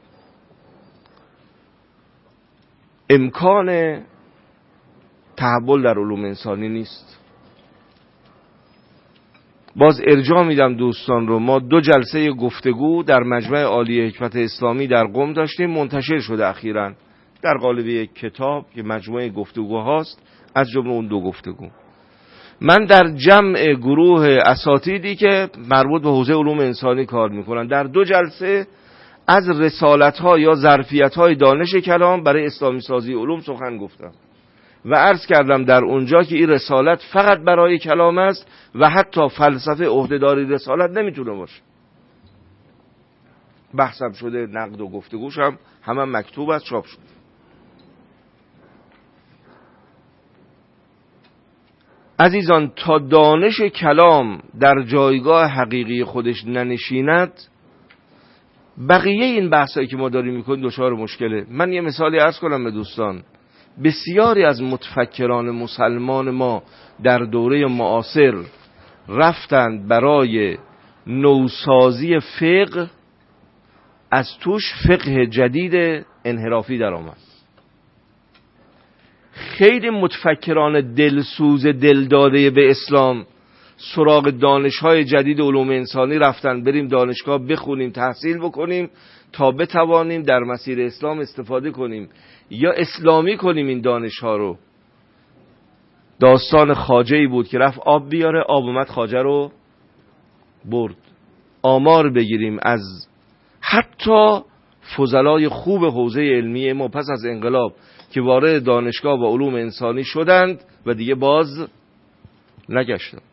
امکان تحول در علوم انسانی نیست. باز ارجاع میدم دوستان رو، ما دو جلسه گفتگو در مجمع عالی حکمت اسلامی در قم داشتیم، منتشر شده اخیراً در قالب یک کتاب که مجموعه گفتگوهاست، از جمله اون دو گفتگو. من در جمع گروه اساتیدی که مربوط به حوزه علوم انسانی کار میکنن، در دو جلسه از رسالت‌ها یا ظرفیت‌های دانش کلام برای اسلامی سازی علوم سخن گفتم و عرض کردم در اونجا که این رسالت فقط برای کلام است و حتی فلسفه عهده‌داری رسالت نمیتونه باشه. بحثم شده، نقد و گفتگوش هم همه مکتوب است، چاپ شد. عزیزان، تا دانش کلام در جایگاه حقیقی خودش ننشیند، بقیه این بحثایی که ما داریم میکنیم دچار مشکله. من یه مثالی عرض کنم به دوستان. بسیاری از متفکران مسلمان ما در دوره معاصر رفتند برای نوسازی فقه، از توش فقه جدید انحرافی در آمد. خیلی متفکران دلسوز دلداده به اسلام سراغ دانش‌های جدید علوم انسانی رفتن، بریم دانشگاه بخونیم، تحصیل بکنیم تا بتوانیم در مسیر اسلام استفاده کنیم یا اسلامی کنیم این دانش‌ها رو. داستان خواجه‌ای بود که رفت آب بیاره، آب اومد خواجه رو برد. آمار بگیریم از حتی فضلای خوب حوزه علمی ما پس از انقلاب که وارد دانشگاه و علوم انسانی شدند و دیگه باز نگشتند.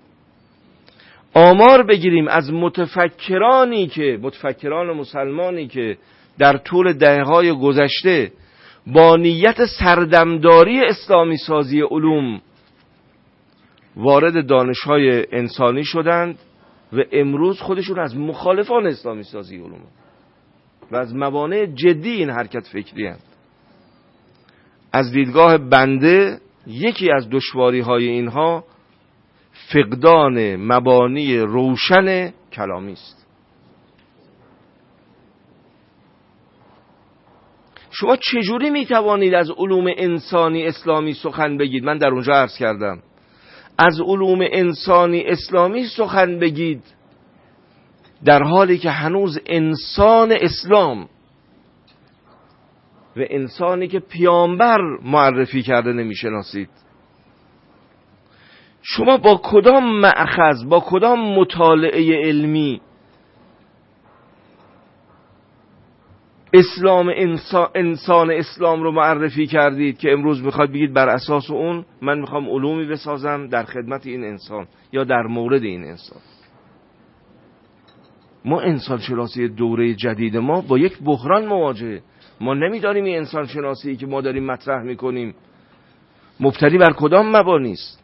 آمار بگیریم از متفکرانی که متفکران مسلمانی که در طول دهه‌های گذشته با نیت سردمداری اسلامی سازی علوم وارد دانش‌های انسانی شدند و امروز خودشون از مخالفان اسلامی سازی علوم و از موانع جدی این حرکت فکری هستند. از دیدگاه بنده یکی از دشواری‌های اینها فقدان مبانی روشن کلامی است. شما چجوری میتوانید از علوم انسانی اسلامی سخن بگید؟ من در اونجا عرض کردم از علوم انسانی اسلامی سخن بگید در حالی که هنوز انسان اسلام و انسانی که پیامبر معرفی کرده نمیشناسید. شما با کدام مأخذ، با کدام مطالعه علمی اسلام انسان, انسان اسلام رو معرفی کردید که امروز میخواد بگید بر اساس اون من میخوام علومی بسازم در خدمت این انسان یا در مورد این انسان؟ ما انسان شناسی دوره جدید ما با یک بحران مواجهه. ما نمیدانیم این انسان شناسی که ما داریم مطرح میکنیم مبتنی بر کدام مبانی است.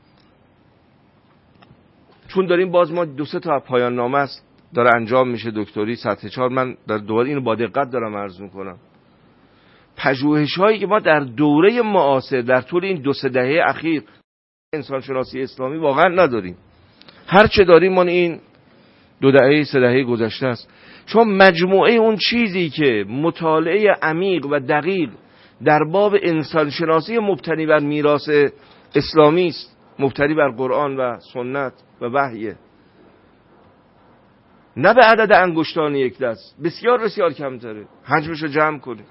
چون داریم باز ما دو سه تا پایان نامه است داره انجام میشه، دکتری سطح چهار، من در دوره اینو با دقت دارم عرض میکنم. پژوهش هایی که ما در دوره معاصر در طول این دو سه دهه اخیر انسان شناسی اسلامی واقعا نداریم. هر چه داریم ما این دو دهه سه دهه گذشته است. شما مجموعه اون چیزی که مطالعه عمیق و دقیق در باب انسان شناسی مبتنی بر میراث اسلامی است، مبتنی بر قرآن و سنت و وحیه، نه به عدد انگشتان یک دست، بسیار بسیار کمتره. حجمش رو جمع کنید.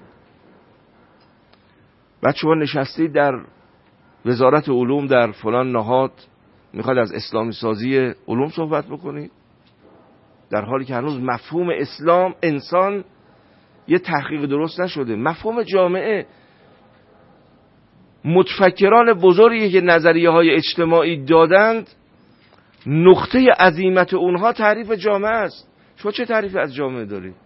بعد شما نشستید در وزارت علوم در فلان نهاد میخواد از اسلامی سازی علوم صحبت بکنید در حالی که هنوز مفهوم اسلام انسان یه تحقیق درست نشده. مفهوم جامعه، متفکران بزرگی که نظریه های اجتماعی دادند نقطه عظیمت اونها تعریف جامعه است. شما چه تعریفی از جامعه دارید؟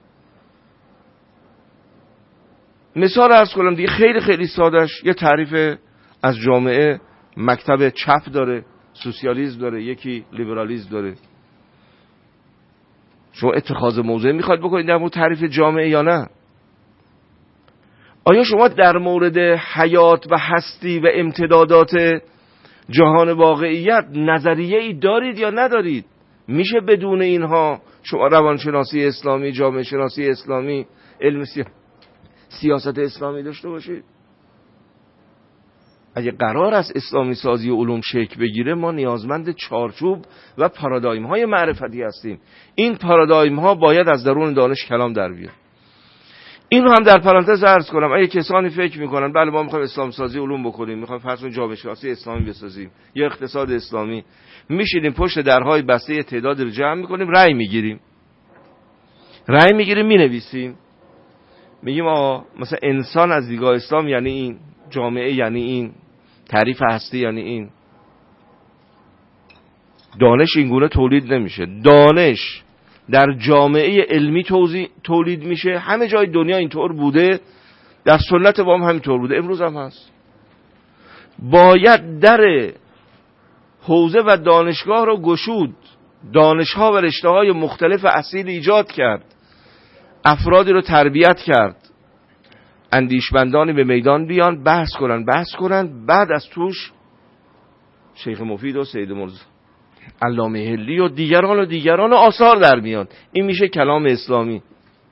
مثال عرض کنم دیگه خیلی خیلی سادهش، یه تعریف از جامعه مکتب چپ داره، سوسیالیسم داره، یکی لیبرالیسم داره. شما اتخاذ موضع میخواد بکنید در مورد تعریف جامعه یا نه؟ آیا شما در مورد حیات و هستی و امتدادات جهان واقعیت نظریه ای دارید یا ندارید؟ میشه بدون اینها شما روانشناسی اسلامی، جامعه شناسی اسلامی، علم سی... سیاست اسلامی داشته باشید؟ اگه قرار است اسلامی سازی و علوم شکل بگیره ما نیازمند چارچوب و پارادایم های معرفتی هستیم. این پارادایم ها باید از درون دانش کلام در بیاد. این رو هم در پرانتز عرض کنم، اگه کسانی فکر میکنن بله ما میخوایم اسلام سازی علوم بکنیم، میخوایم فرض کنیم جامعه شناسی اسلامی بسازیم یا اقتصاد اسلامی، میشینیم پشت درهای بسته تعداد رو جمع میکنیم، رأی میگیریم رأی میگیریم مینویسیم، میگیم آقا مثلا انسان از دیدگاه اسلام یعنی این، جامعه یعنی این، تعریف هستی یعنی این. دانش اینگونه تولید نمیشه. دانش در جامعه علمی تولید میشه. همه جای دنیا اینطور بوده، در سنت ما هم همینطور بوده، امروز هم هست. باید در حوزه و دانشگاه رو گشود، دانشها و رشته‌های مختلف اصیل ایجاد کرد، افرادی رو تربیت کرد، اندیشمندانی به میدان بیان بحث کنن بحث کنن بعد از توش شیخ مفید و سید مرزا علامه حلی و دیگران و دیگران و آثار در میان. این میشه کلام اسلامی.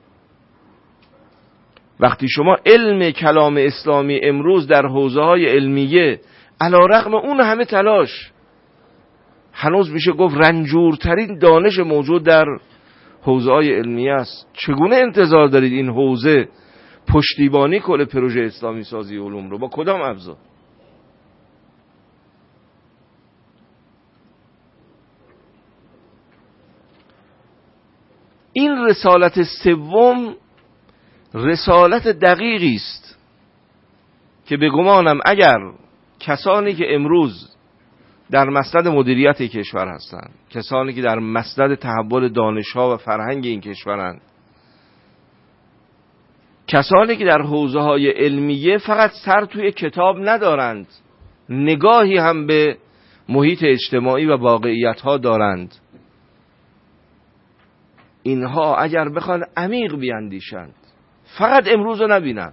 وقتی شما علم کلام اسلامی امروز در حوزه های علمیه علی رغم اون همه تلاش هنوز میشه گفت رنجورترین دانش موجود در حوزه های علمیه است، چگونه انتظار دارید این حوزه پشتیبانی کنه پروژه اسلامی سازی علوم رو؟ با کدام ابزار؟ این رسالت سوم رسالت دقیقی است که به گمانم اگر کسانی که امروز در مسند مدیریت کشور هستند، کسانی که در مسند تحول دانش‌ها و فرهنگ این کشورند، کسانی که در حوزه‌های علمیه فقط سر توی کتاب ندارند، نگاهی هم به محیط اجتماعی و واقعیت‌ها دارند، اینها اگر بخوان عمیق بیاندیشند، فقط امروز رو نبینن،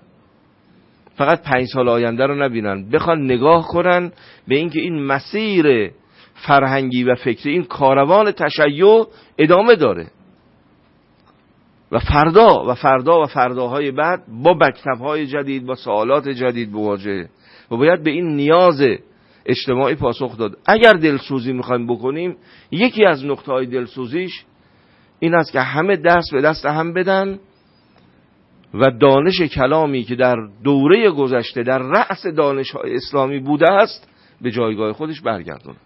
فقط پنج سال آینده رو نبینن، بخوان نگاه کنن به اینکه این مسیر فرهنگی و فکری، این کاروان تشیع ادامه داره و فردا و فردا و فرداهای بعد با مکتب‌های جدید، با سوالات جدید مواجهه و باید به این نیاز اجتماعی پاسخ داد. اگر دلسوزی میخوایم بکنیم، یکی از نقطه‌های دلسوزیش این است که همه دست به دست هم بدن و دانش کلامی که در دوره گذشته در رأس دانش‌های اسلامی بوده است به جایگاه خودش برگردونه.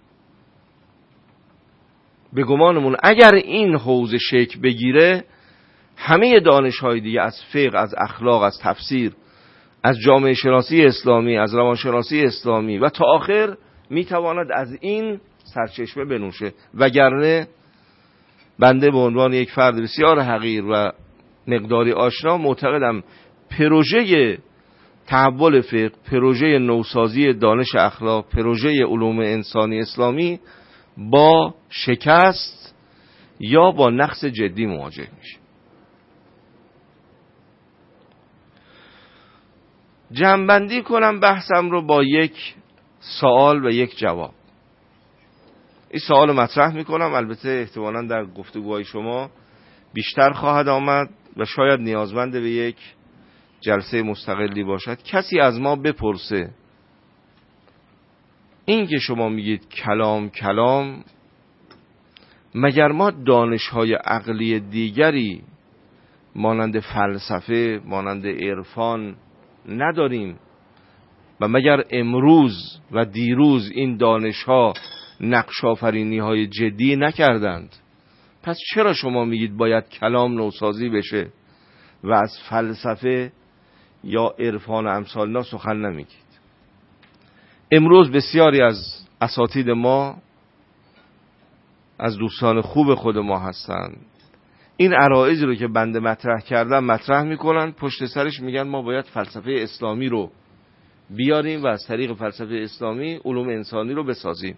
به گمانمون اگر این حوزه شکل بگیره، همه دانش‌های دیگه از فقه، از اخلاق، از تفسیر، از جامعه شناسی اسلامی، از روانشناسی اسلامی و تا آخر میتواند از این سرچشمه بنوشه. وگرنه بنده به عنوان یک فرد بسیار حقیر و مقداری آشنا معتقدم پروژه تحول فقه، پروژه نوسازی دانش اخلاق، پروژه علوم انسانی اسلامی با شکست یا با نقص جدی مواجه میشه. جمع‌بندی کنم بحثم رو با یک سوال و یک جواب. این سوال مطرح میکنم، البته احتمالاً در گفتگوهای شما بیشتر خواهد آمد و شاید نیازمند به یک جلسه مستقلی باشد. کسی از ما بپرسه این که شما میگید کلام کلام، مگر ما دانش‌های عقلی دیگری مانند فلسفه، مانند عرفان نداریم و مگر امروز و دیروز این دانش‌ها نقش آفرینی‌های جدی نکردند؟ پس چرا شما میگید باید کلام نوسازی بشه و از فلسفه یا عرفان و امثال اینا سخن نمیگید؟ امروز بسیاری از اساتید ما، از دوستان خوب خود ما هستند، این عرایضی رو که بنده مطرح کردم مطرح میکنن، پشت سرش میگن ما باید فلسفه اسلامی رو بیاریم و از طریق فلسفه اسلامی علوم انسانی رو بسازیم.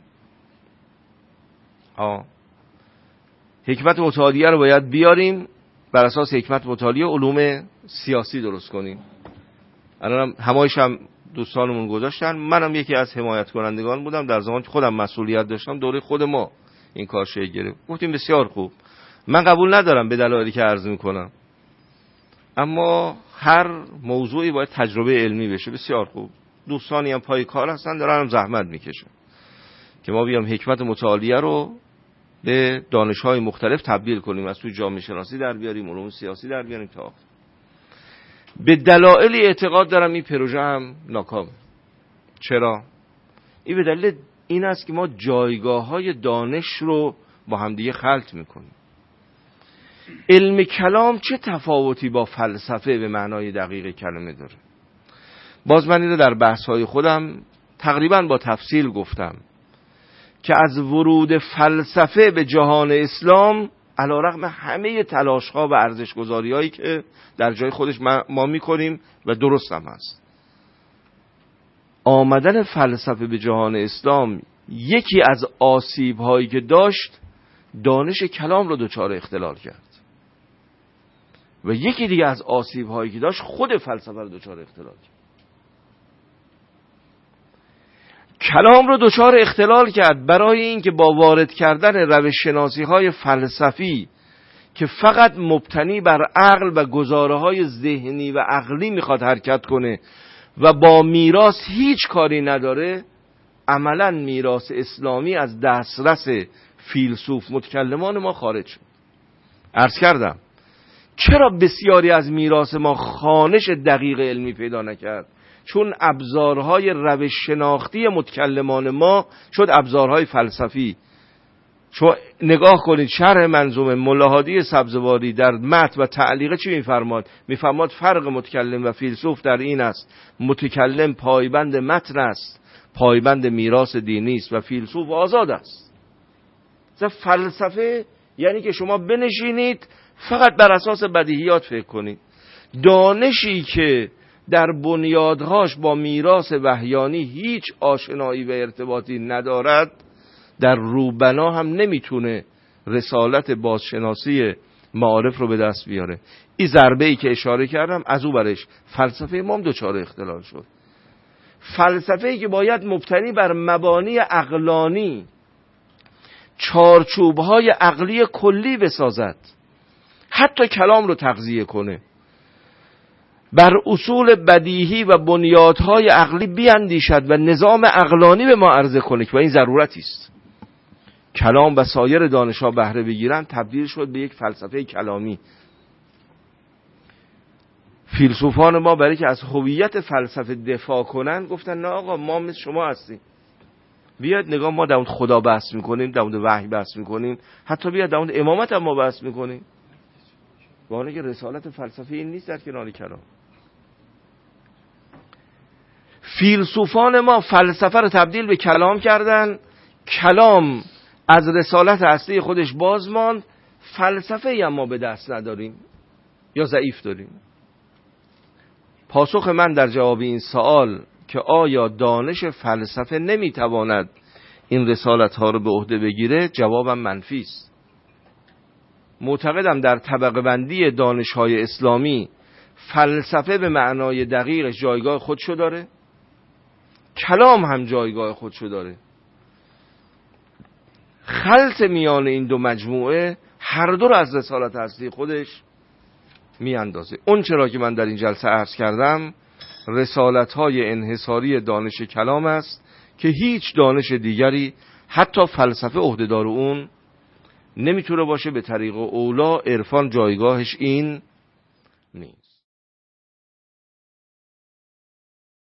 آه. حکمت متعالیه رو باید بیاریم، بر اساس حکمت متعالیه علوم سیاسی درست کنیم. الان همایش هم دوستانمون گذاشتن، منم یکی از حمایت کنندگان بودم در زمان که خودم مسئولیت داشتم، دوره خود ما این کار شکل گرفت. گفتیم بسیار خوب، من قبول ندارم به دلایلی که عرض میکنم، اما هر موضوعی باید تجربه علمی بشه. بسیار خوب، دوستانی هم پای کار هستن، دارن هم زحمت میکشن که ما بیام حکمت متعالیه رو به دانش‌های مختلف تبدیل کنیم، از توی جامعه شناسی در بیاریم، علوم سیاسی در بیاریم تا آخر. به دلایلی اعتقاد دارم این پروژه هم ناکام. چرا؟ این به دلیل این است که ما جایگاه‌های دانش رو با همدیگه خلط میکنیم. علم کلام چه تفاوتی با فلسفه به معنای دقیق کلمه داره؟ باز من این رو در بحث‌های خودم تقریباً با تفصیل گفتم که از ورود فلسفه به جهان اسلام علیرغم همه تلاش‌ها و ارزش‌گذاری‌هایی که در جای خودش ما می‌کنیم و درست هم هست، آمدن فلسفه به جهان اسلام یکی از آسیب‌هایی که داشت دانش کلام رو دچار اختلال کرد و یکی دیگه از آسیب‌هایی که داشت خود فلسفه رو دچار اختلال کرد. کلام رو دچار اختلال کرد برای اینکه با وارد کردن روش شناسی های فلسفی که فقط مبتنی بر عقل و گزاره های ذهنی و عقلی میخواد حرکت کنه و با میراث هیچ کاری نداره، عملاً میراث اسلامی از دسترس فیلسوف متکلمان ما خارج شد. عرض کردم چرا بسیاری از میراث ما خوانش دقیق علمی پیدا نکرد؟ چون ابزارهای روش شناختی متکلمان ما شد ابزارهای فلسفی. شما نگاه کنید شرح منظومه ملا هادی سبزواری در متن و تعلیقه چی میفرماد؟ میفرماد فرق متکلم و فیلسوف در این است: متکلم پایبند متن است، پایبند میراث دینی است و فیلسوف آزاد است. فلسفه یعنی که شما بنشینید فقط بر اساس بدیهیات فکر کنید. دانشی که در بنیادهاش با میراث وحیانی هیچ آشنایی و ارتباطی ندارد، در روبنا هم نمیتونه رسالت بازشناسی معارف رو به دست بیاره. این ضربه ای که اشاره کردم از او برش فلسفه امام دچار اختلال شد. فلسفه ای که باید مبتنی بر مبانی عقلانی چارچوب‌های عقلی کلی بسازد، حتی کلام رو تغذیه کنه، بر اصول بدیهی و بنیادهای عقلی بیاندیشد و نظام عقلانی به ما عرضه کنه که این ضرورتی است. کلام و سایر دانش‌ها بهره بگیرن، تبدیل شد به یک فلسفه کلامی. فیلسوفان ما برای که از هویت فلسفه دفاع کنن گفتن نه آقا ما مثل شما هستیم، بیاد نگاه ما در مورد خدا بحث میکنیم، در مورد وحی بحث میکنیم، حتی بیاد در مورد امامت هم ما بحث میکنیم، با اینکه که رسالت فلسفه این نیست در کنار کلام. فیلسوفان ما فلسفه رو تبدیل به کلام کردن، کلام از رسالت اصلی خودش باز ماند، فلسفه ای هم ما به دست نداریم یا ضعیف داریم. پاسخ من در جواب این سوال که آیا دانش فلسفه نمیتواند این رسالت ها رو به عهده بگیره، جوابم منفی است. معتقدم در طبقه بندی دانش های اسلامی فلسفه به معنای دقیق جایگاه خودشو داره، کلام هم جایگاه خودشو داره. خلط میان این دو مجموعه هر دو رو از رسالت اصلی خودش می اندازه. اون چرا که من در این جلسه عرض کردم رسالت های انحصاری دانش کلام است که هیچ دانش دیگری حتی فلسفه عهدهدار اون نمیتونه باشه. به طریق اولا عرفان جایگاهش این